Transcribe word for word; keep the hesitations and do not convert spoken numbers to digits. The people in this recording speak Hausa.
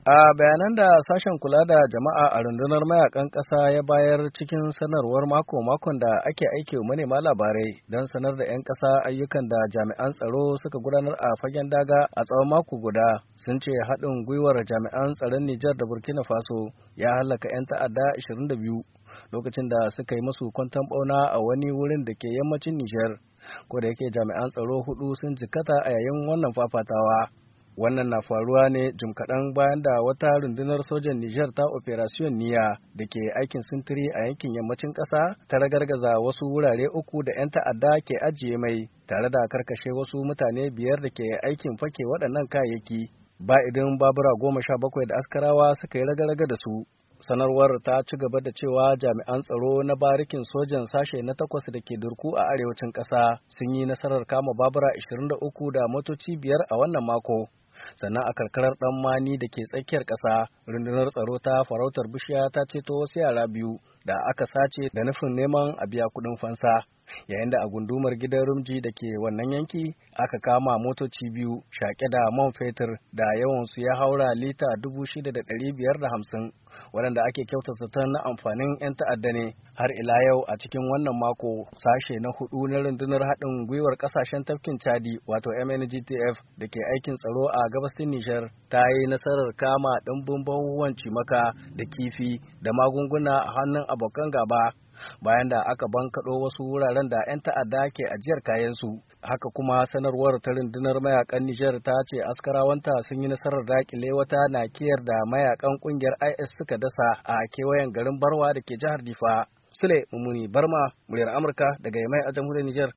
A bayanan da sashen kula da jama'a a rundunar mayakan ƙasa ya bayar cikin sanarwar mako-makon da ake aiki wa manema labarai don sanar da 'yan ƙasa ayyukan da jami'an tsaro suka gudanar a fagen daga a tsawon mako guda sun ce haɗin gwiwar jami'an tsaron Nijar da Burkina Faso ya halaka 'yan ta'adda ashirin da biyu lokacin da suka yi masu kwanton ɓauna a wani wurin da ke yammacin Nijar. Ko da yake jami'an tsaro hudu sun jikkata a yayin wannan fafatawa. Wannan na faruwa ne jim kaɗan bayan da wata rundunar sojan Nijar ta Operation Niya da ke aikin sintiri a yankin yammacin ƙasa ta ragargaza wasu wurare uku da 'yan ta'adda ke ajiye mai tare da karkashe wasu mutane biyar da ke aikin fake waɗannan kayayyaki. Ba idin babura goma sha bakwai da askarawa suka yi raga-raga da su. Sanarwar ta ci gaba da cewa jami'an tsaro na barikin sojan sashe na takwas da ke durku a arewacin ƙasa sun yi nasarar kama babura ashirin da uku da motoci biyar a wannan mako. Sannan a karkarar ɗan mani da ke tsakiyar ƙasa rundunar tsaro ta farautar bishiya ta ceto wasu yara biyu da aka sace da nufin neman a biya kuɗin fansa, yayin da a gundumar gidan rumji da ke wannan yanki aka kama motoci biyu shaƙe da man fetur da yawansu ya haura lita dubu shida da ɗari biyar da hamsin waɗanda ake kyauta zaton na amfanin 'yan ta'adda ne. Har ila yau a cikin wannan mako sashe na hudu na rundunar haɗin gwiwar ƙasashen tafkin Chadi wato M N G T F da ke aikin tsaro a gabasin Nijar ta yi nasarar kama ɗimbin bahuwan cimaka da kifi da magunguna a hannun abokan gaba bayan da aka bankaɗo wasu wuraren da 'yan ta'adda ke ajiyar kayansu. Haka kuma sanarwar ta rundunar mayakan Nijar ta ce askarawanta sun yi nasarar daƙile wata nakiyar da mayakan ƙungiyar I S suka dasa a kewayen garin Barwa da ke jihar Difa. Sule Mummuni Barma, muryar Amurka daga Yamai a jamhuriyar Nijar.